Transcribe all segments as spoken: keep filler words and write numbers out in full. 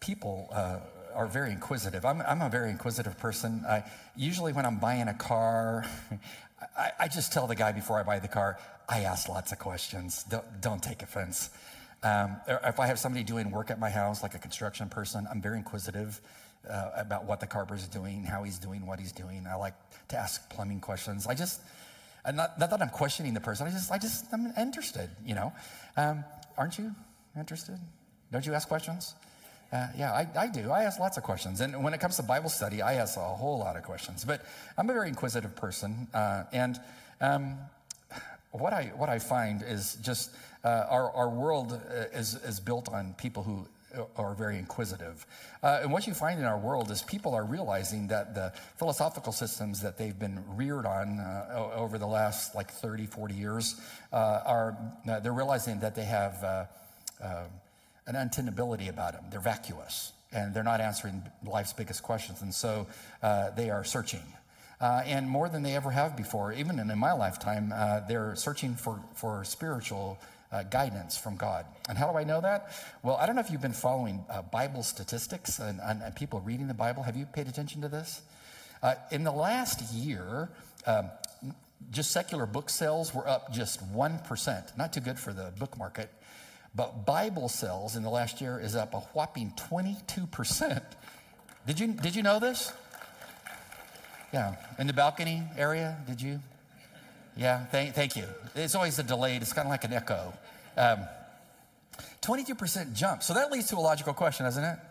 people uh, are very inquisitive. I'm, I'm a very inquisitive person. I, usually when I'm buying a car, I, I just tell the guy before I buy the car, I ask lots of questions. Don't, don't take offense. Um, if I have somebody doing work at my house, like a construction person, I'm very inquisitive uh, about what the carpenter is doing, how he's doing, what he's doing. I like to ask plumbing questions. I just, not, not that I'm questioning the person, I just, I just, I'm interested, you know. Um, aren't you interested? Don't you ask questions? Uh, yeah, I, I do. I ask lots of questions. And when it comes to Bible study, I ask a whole lot of questions. But I'm a very inquisitive person. Uh, and um, what I what I find is just uh, our, our world is, is built on people who are very inquisitive. Uh, and what you find in our world is people are realizing that the philosophical systems that they've been reared on uh, over the last like thirty, forty years uh, are, uh, they're realizing that they have uh, uh, an untenability about them. They're vacuous, and they're not answering life's biggest questions, and so uh, they are searching. Uh, and more than they ever have before, even in, in my lifetime, uh, they're searching for, for spiritual uh, guidance from God. And how do I know that? Well, I don't know if you've been following uh, Bible statistics and, and, and people reading the Bible. Have you paid attention to this? Uh, in the last year, um, just secular book sales were up just one percent. Not too good for the book market. But Bible sales in the last year is up a whopping twenty-two percent. Did you, did you know this? Yeah, in the balcony area, did you? Yeah, thank, thank you. It's always a delayed, it's kind of like an echo. Um, twenty-two percent jump. So that leads to a logical question, doesn't it?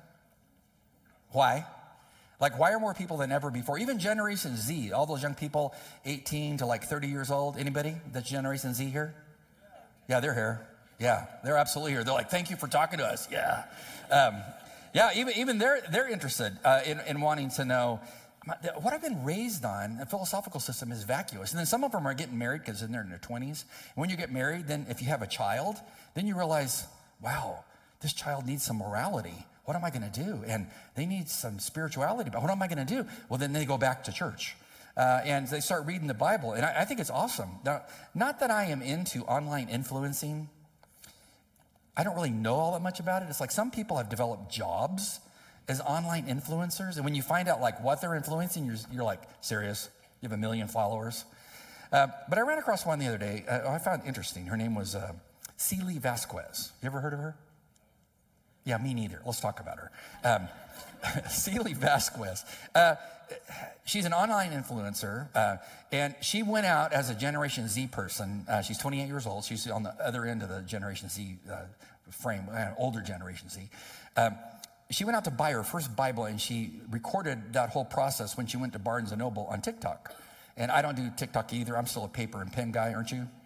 Why? Like, why are more people than ever before? Even Generation Z, all those young people, eighteen to like thirty years old. Anybody that's Generation Z here? Yeah, they're here. Yeah, they're absolutely here. They're like, thank you for talking to us. Yeah. Um, yeah, even even they're, they're interested uh, in, in wanting to know. What I've been raised on, a philosophical system, is vacuous. And then some of them are getting married because they're in their twenties. And when you get married, then if you have a child, then you realize, wow, this child needs some morality. What am I going to do? And they need some spirituality. But what am I going to do? Well, then they go back to church. Uh, and they start reading the Bible. And I, I think it's awesome. Now, not that I am into online influencing. I don't really know all that much about it. It's like some people have developed jobs as online influencers, and when you find out like what they're influencing, you're, you're like, serious? You have a million followers? Uh, but I ran across one the other day. Uh, I found it interesting. Her name was uh, Celie Vasquez. You ever heard of her? Yeah, me neither. Let's talk about her. Um, Celie Vasquez. Uh, she's an online influencer, uh, and she went out as a Generation Z person. Uh, she's twenty-eight years old. She's on the other end of the Generation Z uh, frame, uh, older Generation Z. Um, She went out to buy her first Bible, and she recorded that whole process when she went to Barnes and Noble on TikTok. And I don't do TikTok either. I'm still a paper and pen guy, aren't you?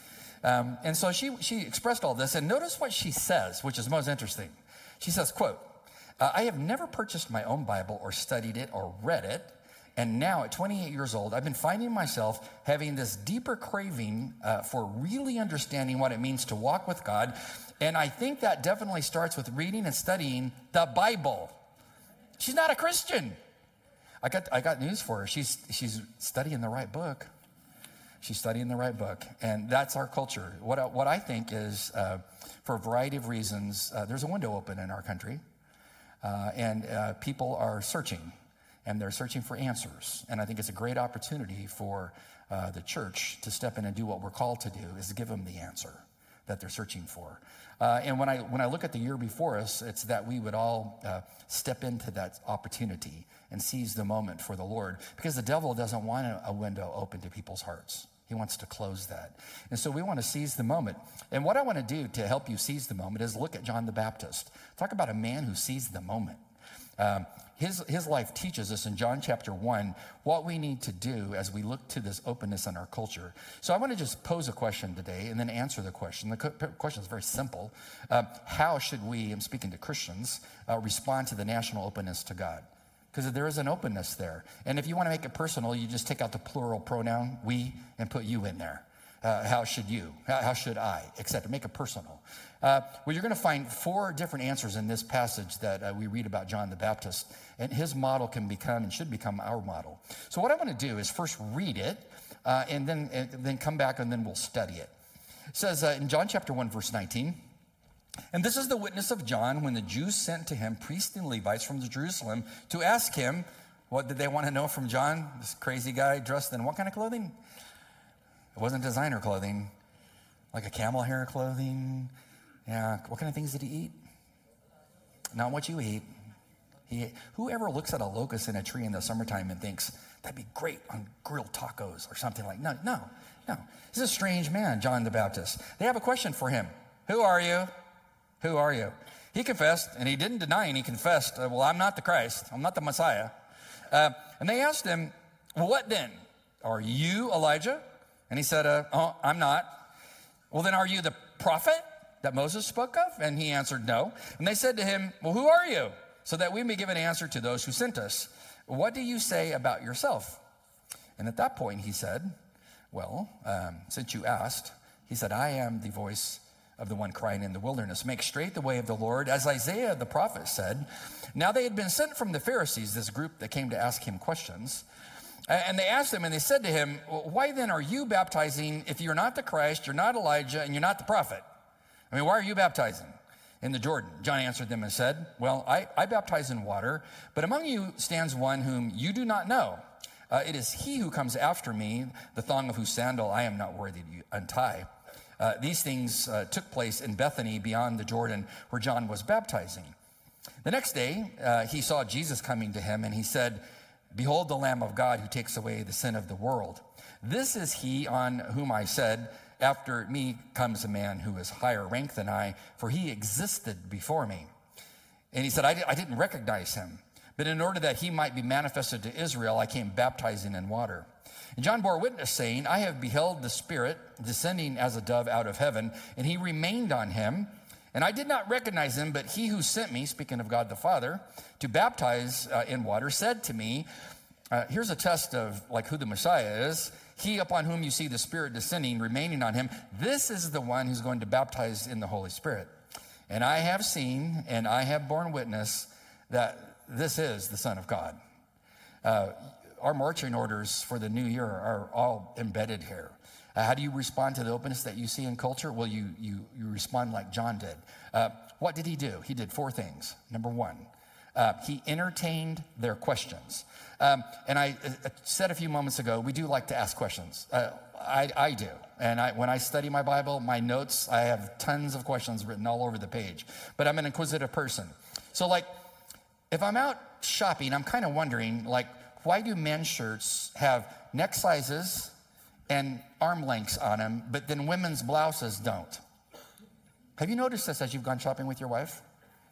Um, and so she she expressed all this, and notice what she says, which is most interesting. She says, quote, uh, I have never purchased my own Bible or studied it or read it, and now at twenty-eight years old, I've been finding myself having this deeper craving uh, for really understanding what it means to walk with God. And I think that definitely starts with reading and studying the Bible. She's not a Christian. I got I got news for her. She's she's studying the right book. She's studying the right book, and that's our culture. What I, what I think is, uh, for a variety of reasons, uh, there's a window open in our country, uh, and uh, people are searching, and they're searching for answers. And I think it's a great opportunity for uh, the church to step in and do what we're called to do, is to give them the answer that they're searching for. Uh, and when I when I look at the year before us, it's that we would all uh, step into that opportunity and seize the moment for the Lord, because the devil doesn't want a, a window open to people's hearts. He wants to close that. And so we want to seize the moment. And what I want to do to help you seize the moment is look at John the Baptist. Talk about a man who seized the moment. Um, his, his life teaches us in John chapter one what we need to do as we look to this openness in our culture. So I want to just pose a question today and then answer the question. The co- question is very simple. Uh, how should we, I'm speaking to Christians, uh, respond to the national openness to God? Because there is an openness there. And if you want to make it personal, you just take out the plural pronoun, we, and put you in there. Uh, how should you? How, how should I? et cetera. Make it personal. Uh, well, you're going to find four different answers in this passage that uh, we read about John the Baptist. And his model can become and should become our model. So what I want to do is first read it, uh, and then and then come back, and then we'll study it. It says uh, in John chapter one, verse nineteen, And this is the witness of John when the Jews sent to him priests and Levites from Jerusalem to ask him, what did they want to know from John? This crazy guy dressed in what kind of clothing? It wasn't designer clothing, like a camel hair clothing. Yeah, what kind of things did he eat? Not what you eat. He, whoever looks at a locust in a tree in the summertime and thinks, that'd be great on grilled tacos or something like, no, no, no. This is a strange man, John the Baptist. They have a question for him. Who are you? Who are you? He confessed, and he didn't deny, and he confessed, uh, well, I'm not the Christ. I'm not the Messiah. Uh, and they asked him, well, what then? Are you Elijah? And he said, uh, oh, I'm not. Well, then are you the prophet that Moses spoke of? And he answered, no. And they said to him, well, who are you? So that we may give an answer to those who sent us. What do you say about yourself? And at that point he said, well, um, since you asked, he said, I am the voice of the one crying in the wilderness, make straight the way of the Lord, as Isaiah the prophet said. Now they had been sent from the Pharisees, this group that came to ask him questions. And they asked him, and they said to him, why then are you baptizing if you're not the Christ, you're not Elijah, and you're not the prophet? I mean, why are you baptizing in the Jordan? John answered them and said, well, I, I baptize in water, but among you stands one whom you do not know. Uh, it is he who comes after me, the thong of whose sandal I am not worthy to untie. Uh, these things uh, took place in Bethany beyond the Jordan where John was baptizing. The next day, uh, he saw Jesus coming to him, and he said, behold the Lamb of God who takes away the sin of the world. This is he on whom I said, after me comes a man who is higher ranked than I, for he existed before me. And he said, I, I didn't recognize him, but in order that he might be manifested to Israel, I came baptizing in water. And John bore witness, saying, I have beheld the Spirit descending as a dove out of heaven, and he remained on him. And I did not recognize him, but he who sent me, speaking of God the Father, to baptize uh, in water, said to me, uh, here's a test of like who the Messiah is. He upon whom you see the Spirit descending, remaining on him, this is the one who's going to baptize in the Holy Spirit. And I have seen, and I have borne witness that this is the Son of God. Uh, our marching orders for the new year are all embedded here. Uh, how do you respond to the openness that you see in culture? Well, you you you respond like John did. Uh, what did he do? He did four things. Number one, uh, he entertained their questions. Um, and I uh, said a few moments ago, we do like to ask questions. Uh, I, I do. And I, when I study my Bible, my notes, I have tons of questions written all over the page. But I'm an inquisitive person. So like, if I'm out shopping, I'm kind of wondering, like, why do men's shirts have neck sizes and arm lengths on them, but then women's blouses don't? Have you noticed this as you've gone shopping with your wife?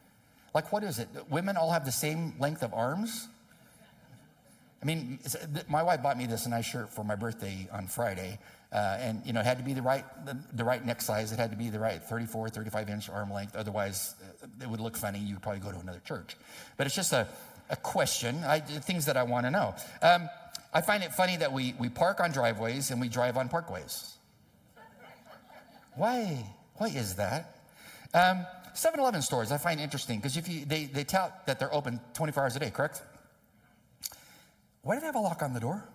Like, what is it? Women all have the same length of arms? I mean, my wife bought me this nice shirt for my birthday on Friday, uh, and, you know, it had to be the right the, the right neck size. It had to be the right thirty-four, thirty-five inch arm length. Otherwise, it would look funny. You would probably go to another church. But it's just a, a question, I, things that I want to know. Um, I find it funny that we, we park on driveways and we drive on parkways. Why? Why is that? Um, seven eleven stores I find interesting because if you they, they tout that they're open twenty-four hours a day, correct? Why do they have a lock on the door?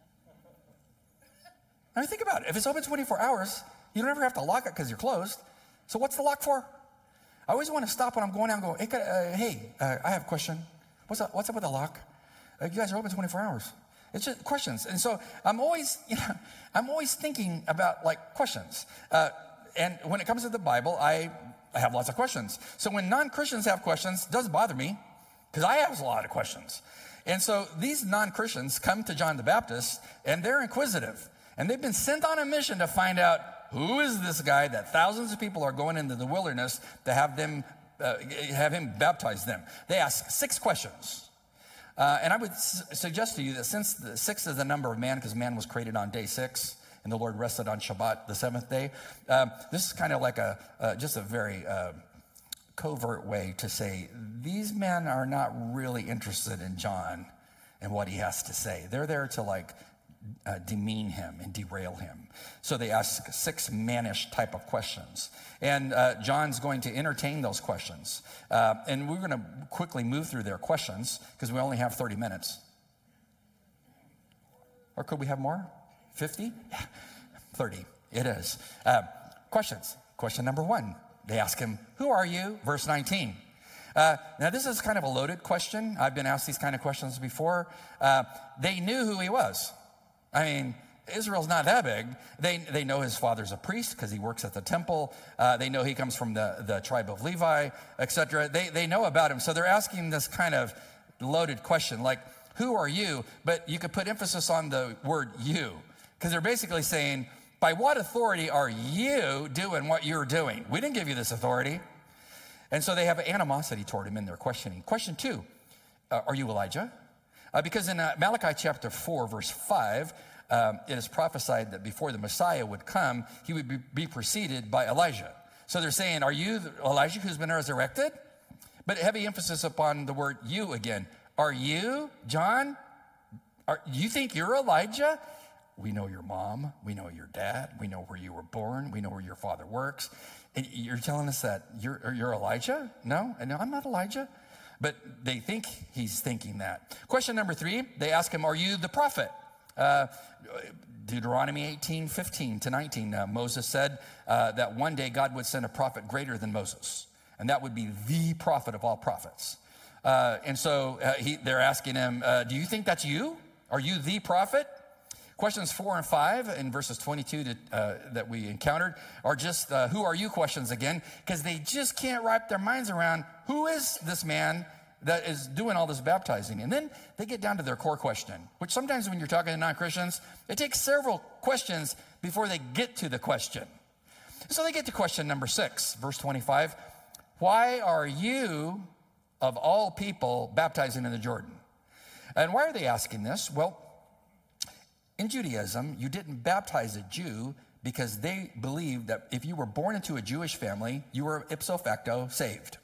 I mean, think about it. If it's open twenty-four hours, you don't ever have to lock it because you're closed. So what's the lock for? I always want to stop when I'm going out and go, hey, uh, hey uh, I have a question. What's up, what's up with the lock? Uh, you guys are open twenty-four hours. It's just questions. And so I'm always, you know, I'm always thinking about like questions. Uh, and when it comes to the Bible, I, I have lots of questions. So when non-Christians have questions, it doesn't bother me because I have a lot of questions. And so these non-Christians come to John the Baptist, and they're inquisitive. And they've been sent on a mission to find out, who is this guy that thousands of people are going into the wilderness to have them, uh, have him baptize them? They ask six questions. Uh, and I would s- suggest to you that since the six is the number of man, because man was created on day six, and the Lord rested on Shabbat, the seventh day, um, this is kind of like a uh, just a very uh, covert way to say, these men are not really interested in John and what he has to say. They're there to like uh, demean him and derail him. So they ask six mannish type of questions. And uh, John's going to entertain those questions. Uh, and we're going to quickly move through their questions because we only have thirty minutes. Or could we have more? fifty? thirty. It is. Uh, questions. Question number one. They ask him, who are you? Verse nineteen. Uh, now, this is kind of a loaded question. I've been asked these kind of questions before. Uh, they knew who he was. I mean, Israel's not that big. They they know his father's a priest because he works at the temple. Uh, they know he comes from the, the tribe of Levi, et cetera. They, they know about him. So they're asking this kind of loaded question, like, who are you? But you could put emphasis on the word you, because they're basically saying, by what authority are you doing what you're doing? We didn't give you this authority. And so they have animosity toward him in their questioning. Question two, uh, are you Elijah? Uh, because in uh, Malachi chapter four, verse five, um, it is prophesied that before the Messiah would come, he would be, be preceded by Elijah. So they're saying, are you Elijah who's been resurrected? But heavy emphasis upon the word you again. Are you, John? Are, you think you're Elijah? We know your mom. We know your dad. We know where you were born. We know where your father works. And you're telling us that you're, you're Elijah? No, no, I'm not Elijah. But they think he's thinking that. Question number three, they ask him, are you the prophet? Uh, Deuteronomy eighteen, fifteen to nineteen, uh, Moses said uh, that one day God would send a prophet greater than Moses. And that would be the prophet of all prophets. Uh, and so uh, he, they're asking him, uh, do you think that's you? Are you the prophet? Questions four and five in verses twenty-two to, uh, that we encountered are just uh, who are you questions again, because they just can't wrap their minds around who is this man that is doing all this baptizing. And then they get down to their core question, which sometimes when you're talking to non-Christians, it takes several questions before they get to the question. So they get to question number six, verse twenty-five. Why are you, of all people, baptizing in the Jordan? And why are they asking this? Well, in Judaism, you didn't baptize a Jew because they believed that if you were born into a Jewish family, you were ipso facto saved.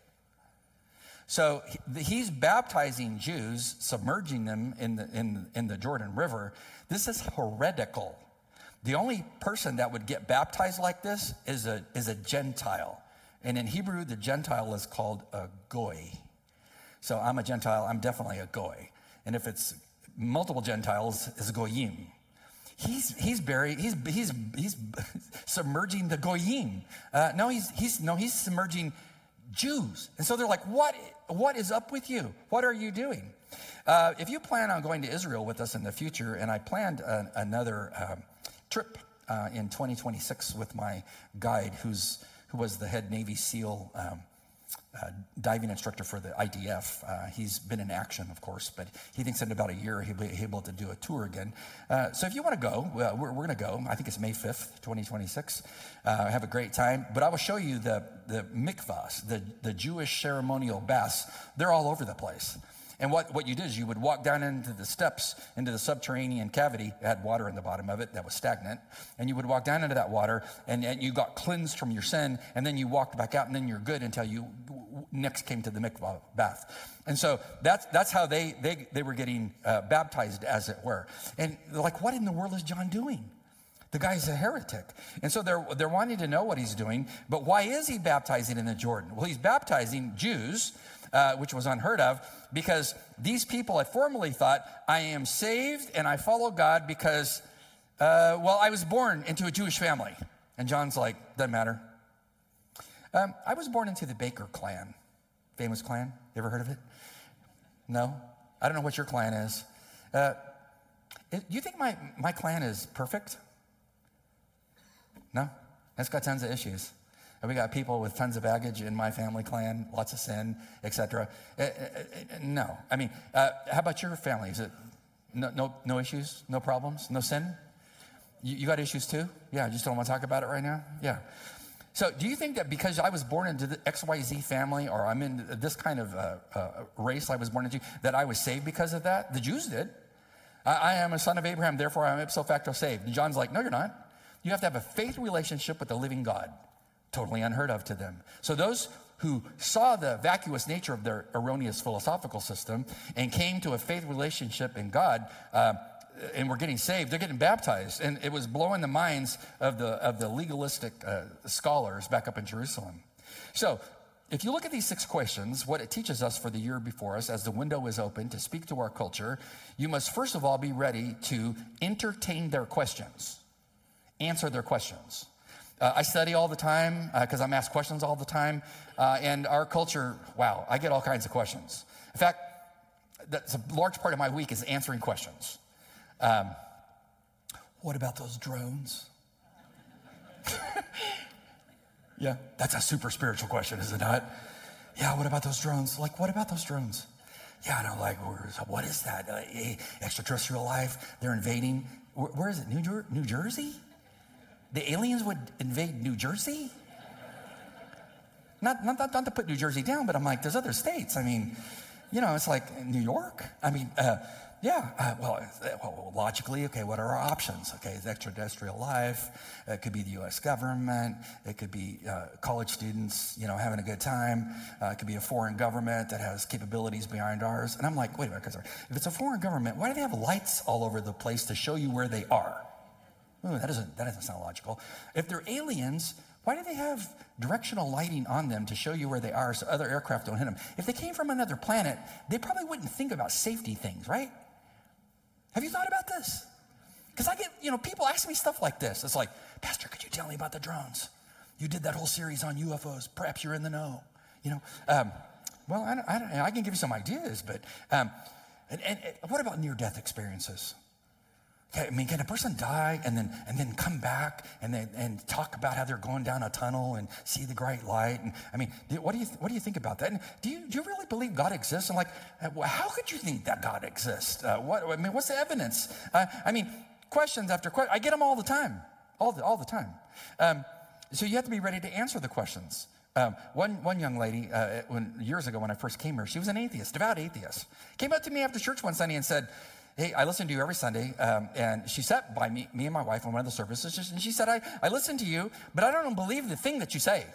So he's baptizing Jews, submerging them in the, in, in the Jordan River. This is heretical. The only person that would get baptized like this is a, is a Gentile. And in Hebrew, the Gentile is called a goy. So I'm a Gentile, I'm definitely a goy. And if it's multiple Gentiles, it's goyim. He's he's buried. He's he's he's submerging the goyim. Uh, no, he's he's no he's submerging Jews. And so they're like, what what is up with you? What are you doing? Uh, if you plan on going to Israel with us in the future, and I planned a, another um, trip uh, in twenty twenty-six with my guide, who's who was the head Navy SEAL Um, Uh, diving instructor for the I D F. Uh, he's been in action, of course, but he thinks in about a year he'll be able to do a tour again. Uh, so if you want to go, well, we're, we're going to go. I think it's May fifth, twenty twenty-six. Uh, have a great time. But I will show you the, the mikvahs, the, the Jewish ceremonial baths. They're all over the place. And what, what you did is you would walk down into the steps, into the subterranean cavity. It had water in the bottom of it that was stagnant. And you would walk down into that water, and, and you got cleansed from your sin, and then you walked back out, and then you're good until you next came to the mikvah bath. And so that's that's how they they, they were getting uh, baptized, as it were. And they're like, what in the world is John doing? The guy's a heretic. And so they're they're wanting to know what he's doing. But why is he baptizing in the Jordan? Well, he's baptizing Jews, uh, which was unheard of, because these people had formerly thought, I am saved and I follow God because, uh, well, I was born into a Jewish family. And John's like, doesn't matter. Um, I was born into the Baker clan. Famous clan. You ever heard of it? No? I don't know what your clan is. Uh, do you think my, my clan is perfect? No? It's got tons of issues. And we got people with tons of baggage in my family clan, lots of sin, et cetera. Uh, uh, uh, no. I mean, uh, how about your family? Is it no, no, no issues, no problems, no sin? You, you got issues too? Yeah, just don't want to talk about it right now? Yeah. So do you think that because I was born into the X Y Z family, or I'm in this kind of uh, uh, race I was born into, that I was saved because of that? The Jews did. I, I am a son of Abraham, therefore I am ipso facto saved. And John's like, no, you're not. You have to have a faith relationship with the living God. Totally unheard of to them. So those who saw the vacuous nature of their erroneous philosophical system and came to a faith relationship in God, uh, and we're getting saved, they're getting baptized. And it was blowing the minds of the of the legalistic uh, scholars back up in Jerusalem. So if you look at these six questions, what it teaches us for the year before us, as the window is open to speak to our culture, you must first of all be ready to entertain their questions, answer their questions. Uh, I study all the time because uh, I'm asked questions all the time. Uh, and our culture, wow, I get all kinds of questions. In fact, that's a large part of my week is answering questions. Um, what about those drones? Yeah, that's a super spiritual question, is it not? Yeah, what about those drones? Like, what about those drones? Yeah, and I'm like, what is that? Uh, extraterrestrial life? They're invading. Where, where is it? New, Jer- New Jersey? The aliens would invade New Jersey? Not, not, not to put New Jersey down, but I'm like, there's other states. I mean, you know, it's like New York. I mean, uh, yeah, uh, well, well, logically, okay, what are our options? Okay, it's extraterrestrial life. It could be the U S government. It could be uh, college students, you know, having a good time. Uh, it could be a foreign government that has capabilities beyond ours. And I'm like, wait a minute, if it's a foreign government, why do they have lights all over the place to show you where they are? Ooh, that doesn't, that doesn't sound logical. If they're aliens, why do they have directional lighting on them to show you where they are so other aircraft don't hit them? If they came from another planet, they probably wouldn't think about safety things, right? Have you thought about this? Because I get, you know, people ask me stuff like this. It's like, Pastor, could you tell me about the drones? You did that whole series on U F Os. Perhaps you're in the know. You know, um, well, I, don't, I, don't, I can give you some ideas, but um, and, and, and what about near-death experiences? I mean, can a person die and then and then come back and then and talk about how they're going down a tunnel and see the bright light? And I mean, do, what do you what do you think about that? And do you do you really believe God exists? And like, uh, how could you think that God exists? Uh, what I mean, what's the evidence? Uh, I mean, questions after questions. I get them all the time, all the all the time. Um, so you have to be ready to answer the questions. Um, one one young lady, uh, when years ago when I first came here, she was an atheist, devout atheist. Came up to me after church one Sunday and said, hey, I listen to you every Sunday, um, and she sat by me, me and my wife on one of the services, and she said, I, I listen to you, but I don't believe the thing that you say.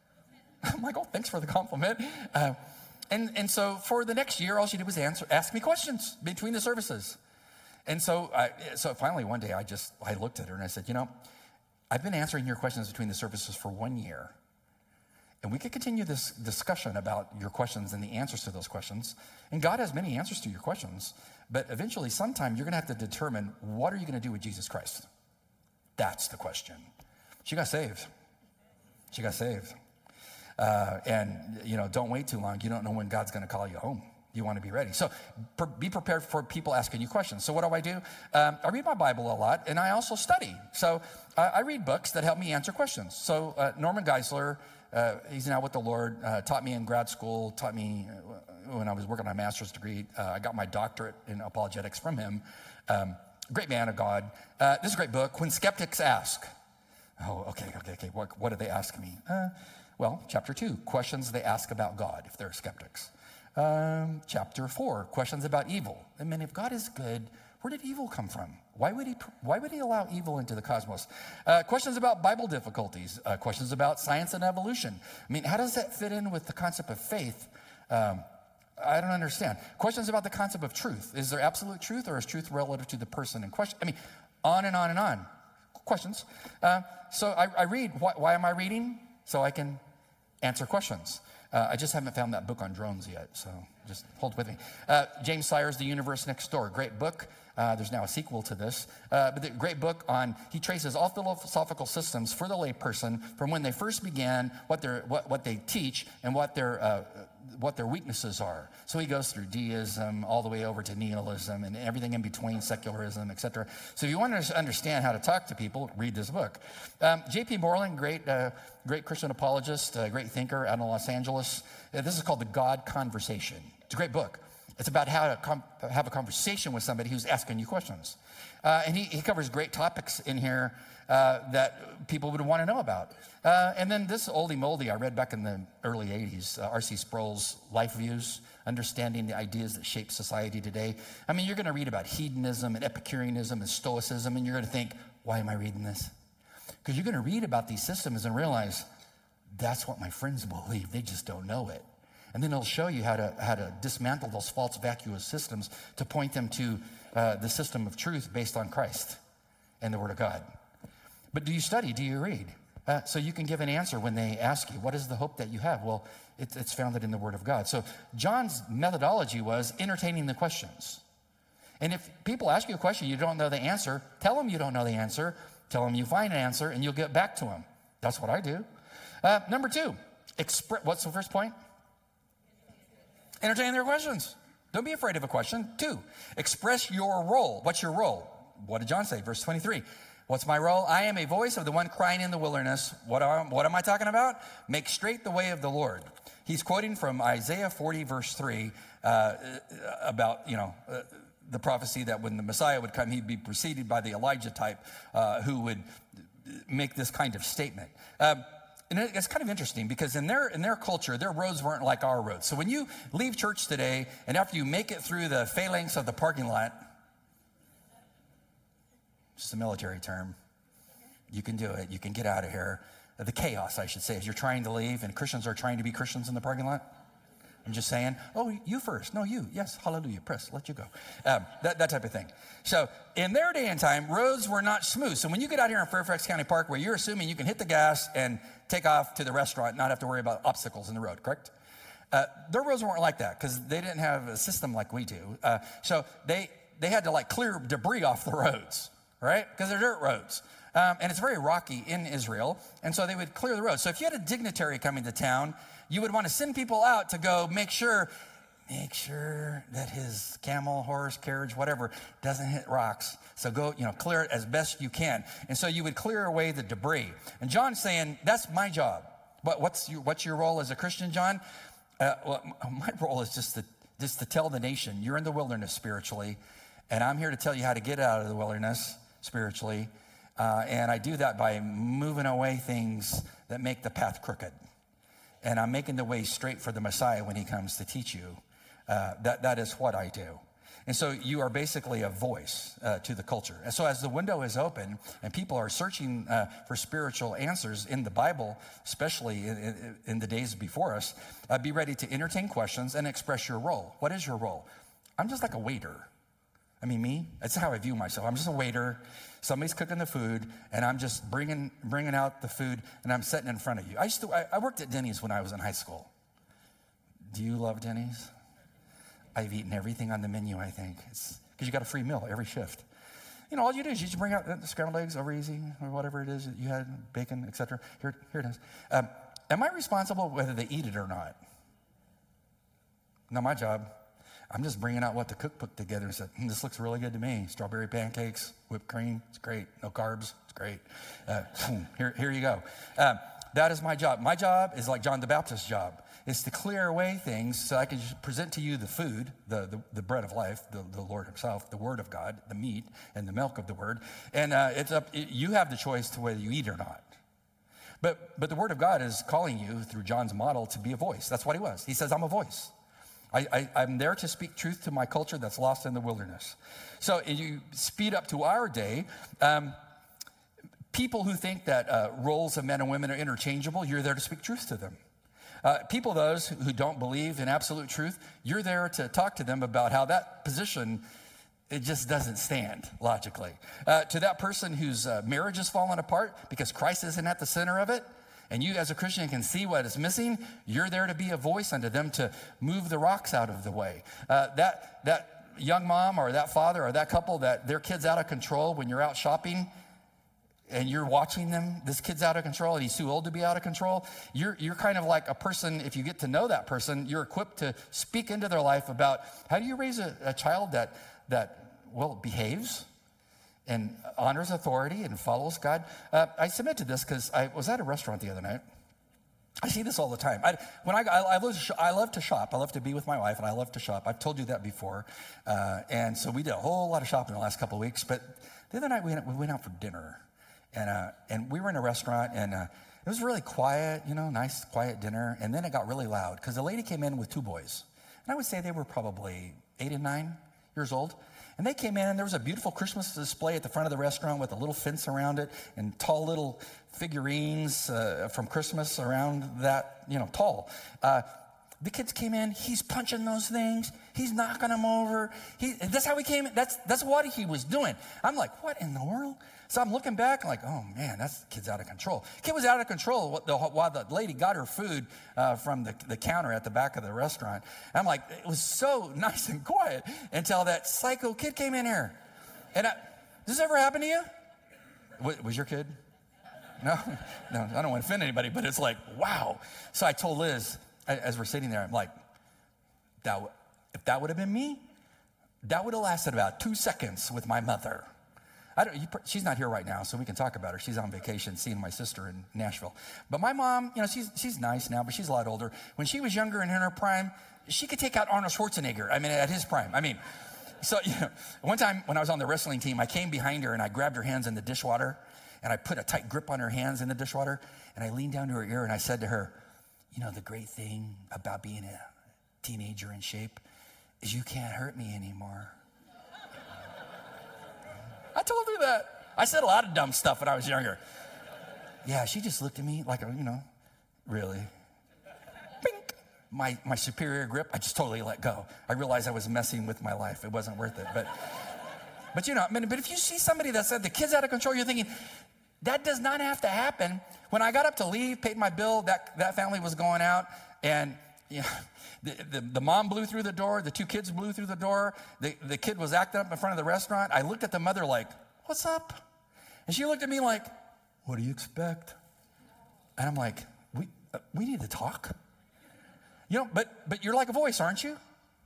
I'm like, oh, thanks for the compliment. Uh, and, and so for the next year, all she did was answer, ask me questions between the services. And so, I, so finally one day, I just, I looked at her and I said, you know, I've been answering your questions between the services for one year. And we could continue this discussion about your questions and the answers to those questions. And God has many answers to your questions. But eventually, sometime, you're going to have to determine, what are you going to do with Jesus Christ? That's the question. She got saved. She got saved. Uh, and, you know, don't wait too long. You don't know when God's going to call you home. You want to be ready. So per, be prepared for people asking you questions. So what do I do? Um, I read my Bible a lot, and I also study. So uh, I read books that help me answer questions. So uh, Norman Geisler, uh, he's now with the Lord, uh, taught me in grad school, taught me uh, when I was working on a master's degree. Uh, I got my doctorate in apologetics from him. Um, great man of God. Uh, this is a great book, When Skeptics Ask. Oh, okay, okay, okay. What, what do they ask me? Uh, well, chapter two, questions they ask about God if they're skeptics. Um, chapter four, questions about evil. I mean, if God is good, where did evil come from? Why would he, why would he allow evil into the cosmos? Uh, questions about Bible difficulties. Uh, questions about science and evolution. I mean, how does that fit in with the concept of faith? Um, I don't understand. Questions about the concept of truth. Is there absolute truth, or is truth relative to the person in question? I mean, on and on and on. Questions. Uh, so I, I read. Why, why am I reading? So I can answer questions. Uh, I just haven't found that book on drones yet, so just hold with me. Uh, James Sire's The Universe Next Door, great book. Uh, there's now a sequel to this, uh, but the great book on, he traces all philosophical systems for the layperson from when they first began, what, what, what they teach, and what their, uh, what their weaknesses are. So he goes through deism all the way over to nihilism and everything in between, secularism, et cetera. So if you want to understand how to talk to people, read this book. Um, J P Moreland, great, uh, great Christian apologist, uh, great thinker out in Los Angeles. Uh, this is called The God Conversation. It's a great book. It's about how to com- have a conversation with somebody who's asking you questions. Uh, and he, he covers great topics in here uh, that people would want to know about. Uh, and then this oldie moldy I read back in the early eighties, uh, R C Sproul's Life Views, Understanding the Ideas That Shape Society Today. I mean, you're going to read about hedonism and Epicureanism and Stoicism, and you're going to think, why am I reading this? Because you're going to read about these systems and realize, that's what my friends believe. They just don't know it. And then it'll show you how to how to dismantle those false vacuous systems to point them to uh, the system of truth based on Christ and the Word of God. But do you study? Do you read? Uh, so you can give an answer when they ask you, what is the hope that you have? Well, it, it's founded in the Word of God. So John's methodology was entertaining the questions. And if people ask you a question, you don't know the answer, tell them you don't know the answer, tell them you find an answer, and you'll get back to them. That's what I do. Uh, number two, expre- what's the first point? Entertain their questions. Don't be afraid of a question. Two, express your role. What's your role? What did John say? Verse twenty-three. What's my role? I am a voice of the one crying in the wilderness. What, are, what am I talking about? Make straight the way of the Lord. He's quoting from Isaiah forty, verse three, uh, about, you know, uh, the prophecy that when the Messiah would come, he'd be preceded by the Elijah type uh, who would make this kind of statement. Um, and it's kind of interesting because in their in their culture, their roads weren't like our roads. So when you leave church today and after you make it through the phalanx of the parking lot, just a military term, you can do it. You can get out of here. The chaos, I should say, as you're trying to leave and Christians are trying to be Christians in the parking lot. I'm just saying, oh, you first. No, you. Yes, hallelujah. Press, let you go. Um, that, that type of thing. So in their day and time, roads were not smooth. So when you get out here in Fairfax County Parkway, you're assuming you can hit the gas and take off to the restaurant, not have to worry about obstacles in the road, correct? Uh, their roads weren't like that because they didn't have a system like we do. Uh, so they, they had to like clear debris off the roads, right? Because they're dirt roads. Um, and it's very rocky in Israel. And so they would clear the road. So if you had a dignitary coming to town, you would want to send people out to go make sure, make sure that his camel, horse, carriage, whatever, doesn't hit rocks. So go, you know, clear it as best you can. And so you would clear away the debris. And John's saying, that's my job. But what's your, what's your role as a Christian, John? Uh, well, my role is just to, just to tell the nation, you're in the wilderness spiritually, and I'm here to tell you how to get out of the wilderness spiritually. Uh, and I do that by moving away things that make the path crooked. And I'm making the way straight for the Messiah when he comes to teach you. Uh, that, that is what I do. And so you are basically a voice uh, to the culture. And so as the window is open and people are searching uh, for spiritual answers in the Bible, especially in, in, in the days before us, uh, be ready to entertain questions and express your role. What is your role? I'm just like a waiter. I mean, me, that's how I view myself. I'm just a waiter. Somebody's cooking the food, and I'm just bringing bringing out the food, and I'm sitting in front of you. I used to. I, I worked at Denny's when I was in high school. Do you love Denny's? I've eaten everything on the menu, I think. It's because you got a free meal every shift. You know, all you do is you just bring out the scrambled eggs over easy, or whatever it is that you had, bacon, et cetera. Here, here it is. Um, am I responsible whether they eat it or not? Not my job. I'm just bringing out what the cook put together and said, hmm, this looks really good to me. Strawberry pancakes, whipped cream, it's great. No carbs, it's great. Uh, here, here you go. Um, that is my job. My job is like John the Baptist's job. It's to clear away things so I can just present to you the food, the, the, the bread of life, the, the Lord himself, the word of God, the meat and the milk of the word. And uh, it's up, it, you have the choice to whether you eat or not. But, but the word of God is calling you through John's model to be a voice. That's what he was. He says, I'm a voice. I, I, I'm there to speak truth to my culture that's lost in the wilderness. So you speed up to our day. Um, people who think that uh, roles of men and women are interchangeable, you're there to speak truth to them. Uh, people, those who don't believe in absolute truth, you're there to talk to them about how that position, it just doesn't stand logically. Uh, to that person whose uh, marriage has fallen apart because Christ isn't at the center of it, and you as a Christian can see what is missing, you're there to be a voice unto them to move the rocks out of the way. Uh, that, that young mom or that father or that couple that their kid's out of control when you're out shopping and you're watching them, this kid's out of control and he's too old to be out of control, you're, you're kind of like a person, if you get to know that person, you're equipped to speak into their life about how do you raise a, a child that, that, well, behaves and honors authority and follows God. Uh, I submit to this because I was at a restaurant the other night. I see this all the time. I, when I, I, I, love sh- I love to shop. I love to be with my wife, and I love to shop. I've told you that before. Uh, and so we did a whole lot of shopping in the last couple of weeks. But the other night we went, we went out for dinner. And, uh, and we were in a restaurant, and uh, it was really quiet, you know, nice, quiet dinner. And then it got really loud because the lady came in with two boys. And I would say they were probably eight and nine years old. And they came in, and there was a beautiful Christmas display at the front of the restaurant with a little fence around it and tall little figurines uh, from Christmas around that, you know, tall. Uh, the kids came in. He's punching those things. He's knocking them over. He, that's how he came in. That's, that's what he was doing. I'm like, what in the world? So I'm looking back, like, oh, man, that's kid's out of control. Kid was out of control while the lady got her food uh, from the, the counter at the back of the restaurant. I'm like, it was so nice and quiet until that psycho kid came in here. And I, does this ever happen to you? Was, was your kid? No, no, I don't want to offend anybody, but it's like, wow. So I told Liz, as we're sitting there, I'm like, that w- if that would have been me, that would have lasted about two seconds with my mother. I don't, you, she's not here right now, so we can talk about her. She's on vacation seeing my sister in Nashville. But my mom, you know, she's she's nice now, but she's a lot older. When she was younger and in her prime, she could take out Arnold Schwarzenegger, I mean, at his prime. I mean, so, you know, one time when I was on the wrestling team, I came behind her and I grabbed her hands in the dishwater, and I put a tight grip on her hands in the dishwater, and I leaned down to her ear and I said to her, you know, the great thing about being a teenager in shape is you can't hurt me anymore. I told her that. I said a lot of dumb stuff when I was younger. Yeah, she just looked at me like, you know, really? Bink. My my superior grip, I just totally let go. I realized I was messing with my life. It wasn't worth it. But, but you know, I mean, but if you see somebody that said the kid's out of control, you're thinking, that does not have to happen. When I got up to leave, paid my bill, that, that family was going out, and you know, the, the, the mom blew through the door, the two kids blew through the door, the, the kid was acting up in front of the restaurant. I looked at the mother like, what's up? And she looked at me like, what do you expect? And I'm like, we uh, we need to talk. You know, but but you're like a voice, aren't you?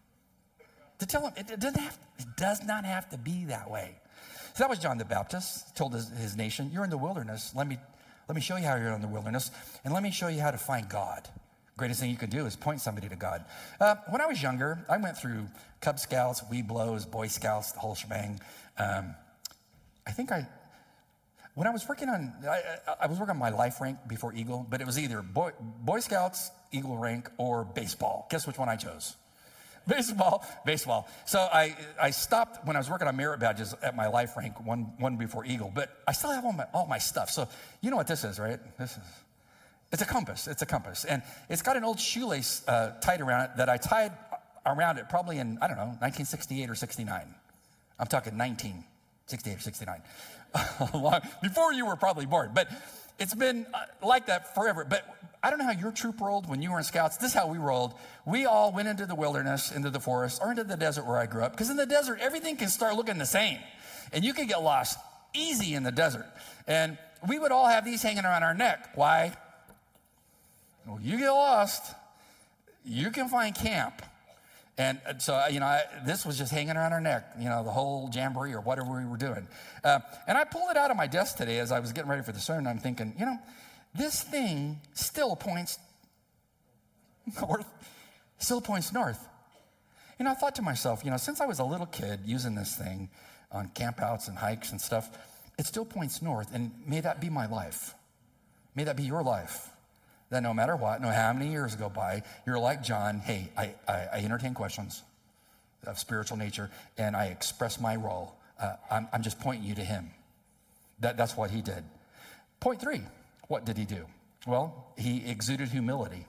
To tell him, it, it doesn't have, it does not have to be that way. So that was John the Baptist, told his, his nation, you're in the wilderness. Let me let me show you how you're in the wilderness, and let me show you how to find God. Greatest thing you can do is point somebody to God. Uh, when I was younger, I went through Cub Scouts, Weeblos, Boy Scouts, the whole shebang. Um, I think I, when I was working on, I, I was working on my life rank before Eagle, but it was either Boy, Boy Scouts, Eagle rank, or baseball. Guess which one I chose? Baseball, baseball. So I, I stopped when I was working on merit badges at my life rank, one, one before Eagle, but I still have all my, all my stuff. So you know what this is, right? This is, it's a compass, it's a compass. And it's got an old shoelace uh, tied around it that I tied around it probably in, I don't know, nineteen sixty-eight or sixty-nine. I'm talking nineteen sixty-eight or sixty-nine. Long, before you were probably born, but it's been uh, like that forever. But I don't know how your troop rolled when you were in Scouts. This is how we rolled. We all went into the wilderness, into the forest, or into the desert where I grew up. Because in the desert, everything can start looking the same. And you can get lost easy in the desert. And we would all have these hanging around our neck. Why? Well, you get lost, you can find camp. And so, you know, I, this was just hanging around our neck, you know, the whole jamboree or whatever we were doing. Uh, and I pulled it out of my desk today as I was getting ready for the sermon. I'm thinking, you know, this thing still points north, still points north. And I thought to myself, you know, since I was a little kid using this thing on campouts and hikes and stuff, it still points north. And may that be my life. May that be your life. That no matter what, no matter how many years go by, you're like John. Hey, I, I, I entertain questions of spiritual nature, and I express my role. Uh, I'm, I'm just pointing you to him. That, that's what he did. Point three, what did he do? Well, he exuded humility.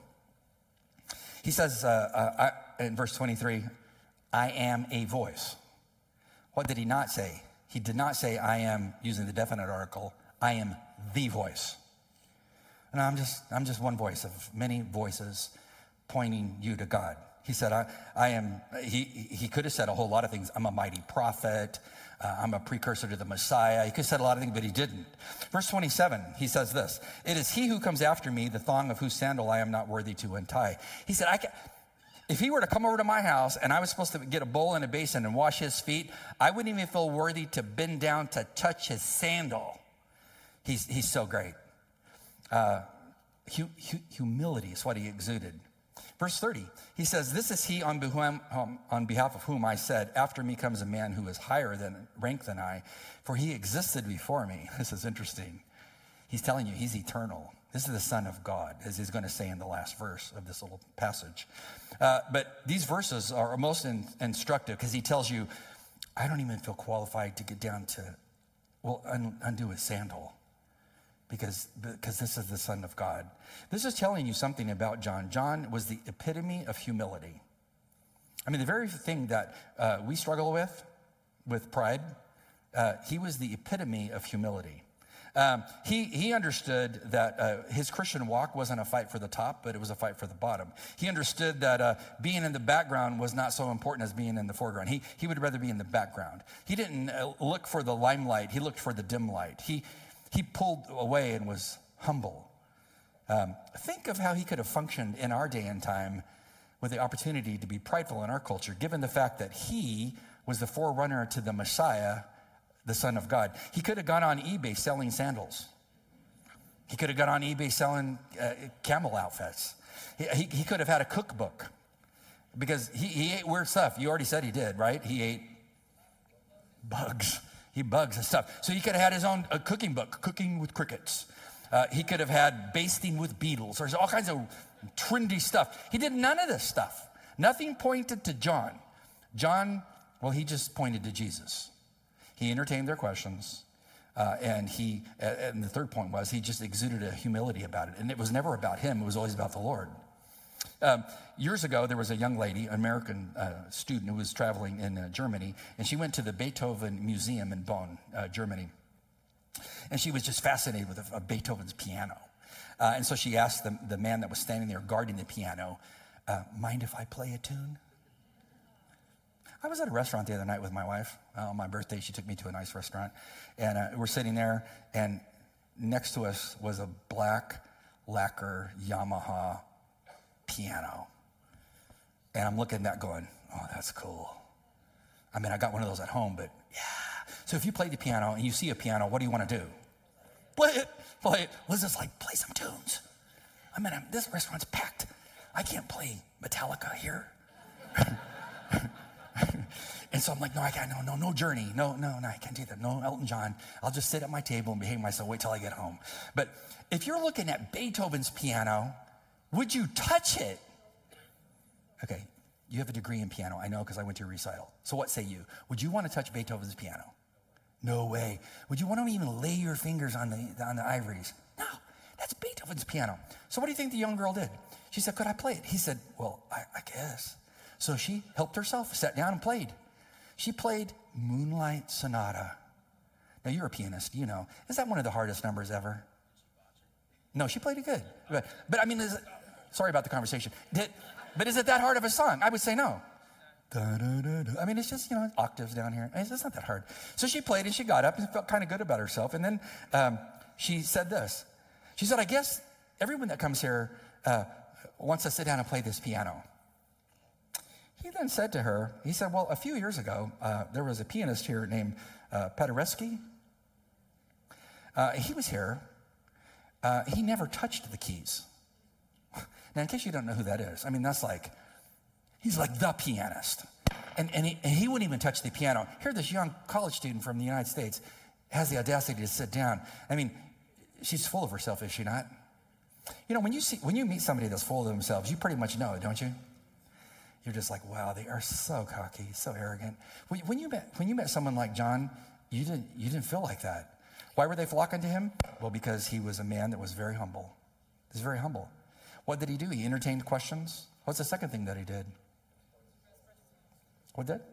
He says uh, uh, I, in verse twenty-three, I am a voice. What did he not say? He did not say, I am, using the definite article, I am the voice. And I'm just, I'm just one voice of many voices pointing you to God. He said, I, I am, he, he could have said a whole lot of things. I'm a mighty prophet. Uh, I'm a precursor to the Messiah. He could have said a lot of things, but he didn't. Verse twenty-seven, he says this, it is he who comes after me, the thong of whose sandal I am not worthy to untie. He said, I can, if he were to come over to my house and I was supposed to get a bowl and a basin and wash his feet, I wouldn't even feel worthy to bend down to touch his sandal. He's, he's so great. Uh, hu- hu- humility is what he exuded. Verse thirty, he says, this is he on, whom, um, on behalf of whom I said, after me comes a man who is higher than rank than I, for he existed before me. This is interesting. He's telling you he's eternal. This is the Son of God, as he's going to say in the last verse of this little passage. Uh, but these verses are most in, instructive because he tells you, I don't even feel qualified to get down to, well, un, undo his sandal. Because, because this is the Son of God. This is telling you something about John. John was the epitome of humility. I mean, the very thing that uh, we struggle with, with pride, uh, he was the epitome of humility. Um, he, he understood that uh, his Christian walk wasn't a fight for the top, but it was a fight for the bottom. He understood that uh, being in the background was not so important as being in the foreground. He, he would rather be in the background. He didn't uh, look for the limelight. He looked for the dim light. He He pulled away and was humble. Um, think of how he could have functioned in our day and time with the opportunity to be prideful in our culture, given the fact that he was the forerunner to the Messiah, the Son of God. He could have gone on eBay selling sandals. He could have gone on eBay selling uh, camel outfits. He, he, he could have had a cookbook because he, he ate weird stuff. You already said he did, right? He ate bugs. He bugs and stuff. So he could have had his own uh, cooking book, Cooking with Crickets. Uh, he could have had Basting with Beetles. There's all kinds of trendy stuff. He did none of this stuff. Nothing pointed to John. John, well, he just pointed to Jesus. He entertained their questions. Uh, and he, uh, and the third point was he just exuded a humility about it. And it was never about him. It was always about the Lord. Um, years ago, there was a young lady, an American uh, student who was traveling in uh, Germany, and she went to the Beethoven Museum in Bonn, uh, Germany. And she was just fascinated with uh, Beethoven's piano. Uh, and so she asked the, the man that was standing there guarding the piano, uh, mind if I play a tune? I was at a restaurant the other night with my wife. Uh, on my birthday, she took me to a nice restaurant. And uh, we're sitting there, and next to us was a black lacquer Yamaha piano. And I'm looking at that going, oh, that's cool. I mean, I got one of those at home, but yeah. So if you play the piano and you see a piano, what do you want to do? Play it, play it. Let's just like play some tunes. I mean, I'm, this restaurant's packed. I can't play Metallica here. And so I'm like, no, I can't, no, no, no Journey. No, no, no, I can't do that. No Elton John. I'll just sit at my table and behave myself, wait till I get home. But if you're looking at Beethoven's piano, would you touch it? Okay, you have a degree in piano. I know because I went to a recital. So what say you? Would you want to touch Beethoven's piano? No way. Would you want to even lay your fingers on the, on the ivories? No, that's Beethoven's piano. So what do you think the young girl did? She said, could I play it? He said, well, I, I guess. So she helped herself, sat down and played. She played Moonlight Sonata. Now, you're a pianist, you know. Is that one of the hardest numbers ever? No, she played it good. But, but I mean, is it, sorry about the conversation. Did, but is it that hard of a song? I would say no. Da, da, da, da. I mean, it's just, you know, octaves down here. It's, it's not that hard. So she played and she got up and felt kind of good about herself. And then um, she said this. She said, I guess everyone that comes here uh, wants to sit down and play this piano. He then said to her, he said, well, a few years ago, uh, there was a pianist here named uh, Paderewski. Uh, he was here. Uh, he never touched the keys. Now, in case you don't know who that is, I mean, that's like, he's like the pianist. And, and, he, and he wouldn't even touch the piano. Here, this young college student from the United States has the audacity to sit down. I mean, she's full of herself, is she not? You know, when you see, when you meet somebody that's full of themselves, you pretty much know it, don't you? You're just like, wow, they are so cocky, so arrogant. When, when you met when you met someone like John, you didn't you didn't feel like that. Why were they flocking to him? Well, because he was a man that was very humble. He was very humble. What did he do? He entertained questions. What's the second thing that he did? What did?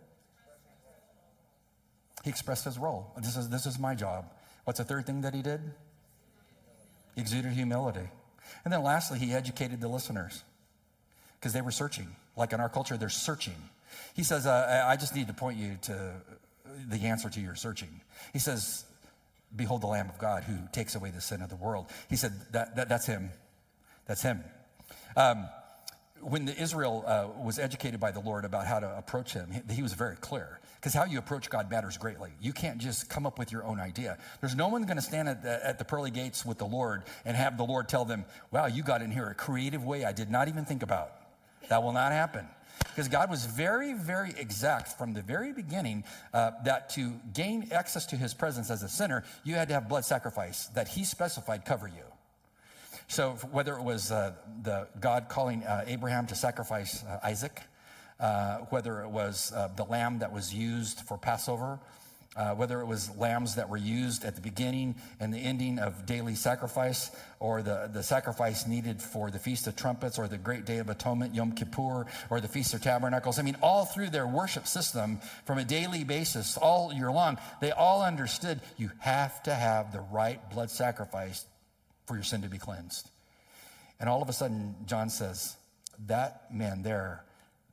He expressed his role. This is this is my job. What's the third thing that he did? He exuded humility. And then lastly, he educated the listeners because they were searching. Like in our culture, they're searching. He says, uh, I just need to point you to the answer to your searching. He says, behold the Lamb of God who takes away the sin of the world. He said, that, that that's him. That's him. Um, when the Israel uh, was educated by the Lord about how to approach him, he, he was very clear. Because how you approach God matters greatly. You can't just come up with your own idea. There's no one going to stand at the, at the pearly gates with the Lord and have the Lord tell them, wow, you got in here a creative way I did not even think about. That will not happen. Because God was very, very exact from the very beginning uh, that to gain access to his presence as a sinner, you had to have blood sacrifice that he specified cover you. So whether it was uh, the God calling uh, Abraham to sacrifice uh, Isaac, uh, whether it was uh, the lamb that was used for Passover, Uh, whether it was lambs that were used at the beginning and the ending of daily sacrifice, or the, the sacrifice needed for the Feast of Trumpets, or the Great Day of Atonement, Yom Kippur, or the Feast of Tabernacles. I mean, all through their worship system from a daily basis, all year long, they all understood you have to have the right blood sacrifice for your sin to be cleansed. And all of a sudden, John says, that man there,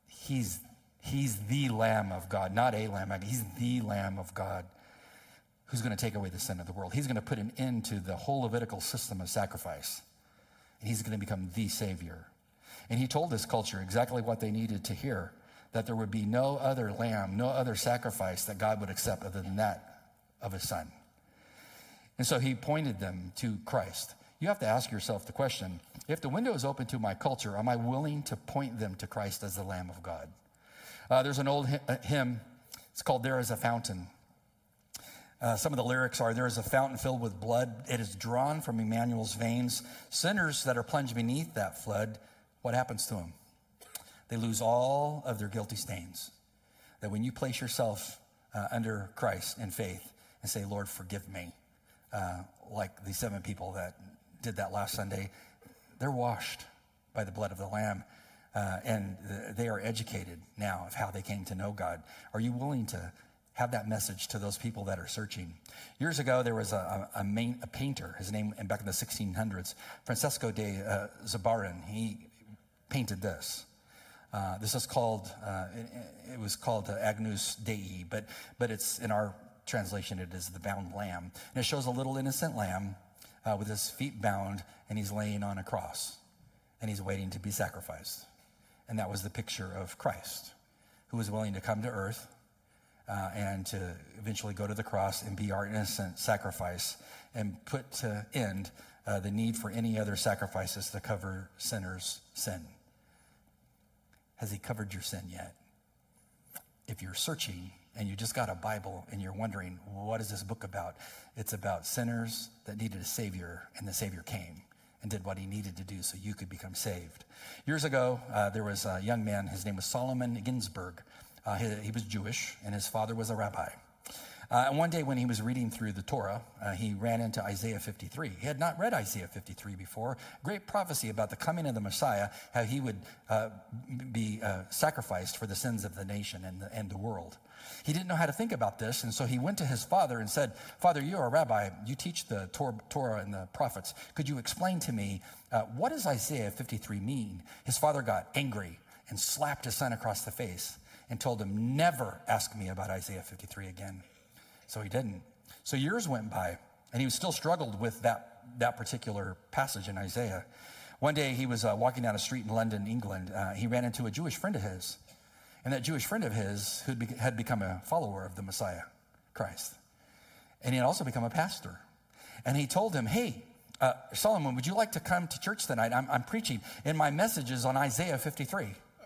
he's He's the Lamb of God, not a Lamb. He's the Lamb of God who's going to take away the sin of the world. He's going to put an end to the whole Levitical system of sacrifice. And he's going to become the Savior. And he told this culture exactly what they needed to hear, that there would be no other lamb, no other sacrifice that God would accept other than that of his son. And so he pointed them to Christ. You have to ask yourself the question, if the window is open to my culture, am I willing to point them to Christ as the Lamb of God? Uh, there's an old hymn, it's called There Is a Fountain. Uh, some of the lyrics are, there is a fountain filled with blood. It is drawn from Emmanuel's veins. Sinners that are plunged beneath that flood, what happens to them? They lose all of their guilty stains. That when you place yourself uh, under Christ in faith and say, Lord, forgive me, uh, like the seven people that did that last Sunday, they're washed by the blood of the Lamb. Uh, and th- they are educated now of how they came to know God. Are you willing to have that message to those people that are searching? Years ago, there was a, a, a, main, a painter, his name, and back in the sixteen hundreds, Francesco de uh, Zabarin. He painted this. Uh, this is called, uh, it, it was called uh, Agnus Dei, but, but it's, in our translation, it is the bound lamb. And it shows a little innocent lamb uh, with his feet bound, and he's laying on a cross, and he's waiting to be sacrificed. And that was the picture of Christ, who was willing to come to earth uh, and to eventually go to the cross and be our innocent sacrifice and put to end uh, the need for any other sacrifices to cover sinners' sin. Has he covered your sin yet? If you're searching and you just got a Bible and you're wondering, what is this book about? It's about sinners that needed a Savior, and the Savior came and did what he needed to do so you could become saved. Years ago, uh, there was a young man, his name was Solomon Ginsburg. Uh, he, he was Jewish, and his father was a rabbi. Uh, and one day when he was reading through the Torah, uh, he ran into Isaiah fifty-three. He had not read Isaiah fifty-three before. Great prophecy about the coming of the Messiah, how he would uh, be uh, sacrificed for the sins of the nation and the, and the world. He didn't know how to think about this, and so he went to his father and said, Father, you're a rabbi. You teach the Torah and the prophets. Could you explain to me, uh, what does Isaiah fifty-three mean? His father got angry and slapped his son across the face and told him, never ask me about Isaiah fifty-three again. So he didn't. So years went by, and he still struggled with that, that particular passage in Isaiah. One day he was uh, walking down a street in London, England. Uh, he ran into a Jewish friend of his. And that Jewish friend of his who had become a follower of the Messiah, Christ. And he had also become a pastor. And he told him, hey, uh, Solomon, would you like to come to church tonight? I'm, I'm preaching, and my message is on Isaiah fifty-three.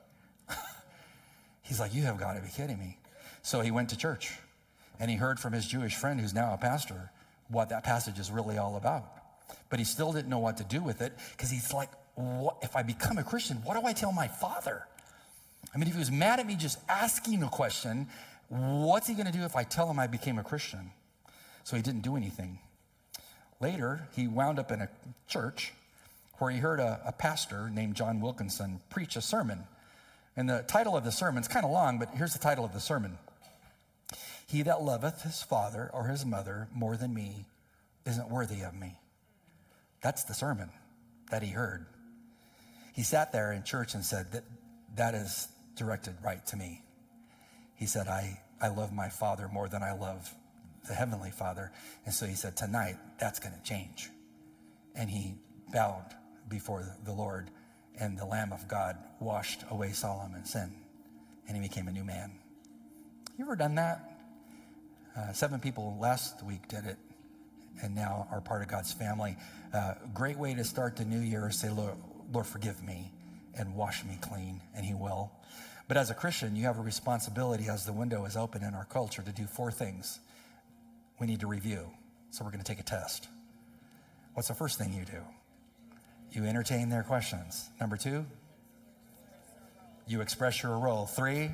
He's like, you have got to be kidding me. So he went to church, and he heard from his Jewish friend, who's now a pastor, what that passage is really all about. But he still didn't know what to do with it, because he's like, what, if I become a Christian, what do I tell my father? I mean, if he was mad at me just asking a question, what's he going to do if I tell him I became a Christian? So he didn't do anything. Later, he wound up in a church where he heard a, a pastor named John Wilkinson preach a sermon. And the title of the sermon is kind of long, but here's the title of the sermon. He that loveth his father or his mother more than me isn't worthy of me. That's the sermon that he heard. He sat there in church and said, that that is directed right to me. He said, I, I love my father more than I love the heavenly Father. And so he said, tonight, that's going to change. And he bowed before the Lord, and the Lamb of God washed away Solomon's sin, and he became a new man. You ever done that? Uh, seven people last week did it, and now are part of God's family. Uh, great way to start the new year is say, Lord, Lord, forgive me and wash me clean, and he will. But as a Christian, you have a responsibility as the window is open in our culture to do four things. We need to review. So we're going to take a test. What's the first thing you do? You entertain their questions. Number two, you express your role. Three,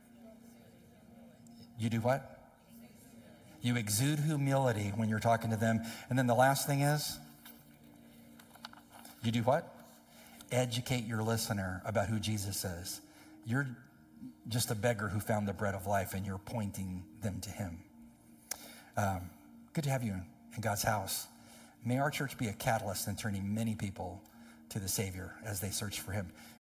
you do what? You exude humility when you're talking to them. And then the last thing is, you do what? Educate your listener about who Jesus is. You're just a beggar who found the bread of life, and you're pointing them to him. Um, good to have you in God's house. May our church be a catalyst in turning many people to the Savior as they search for him.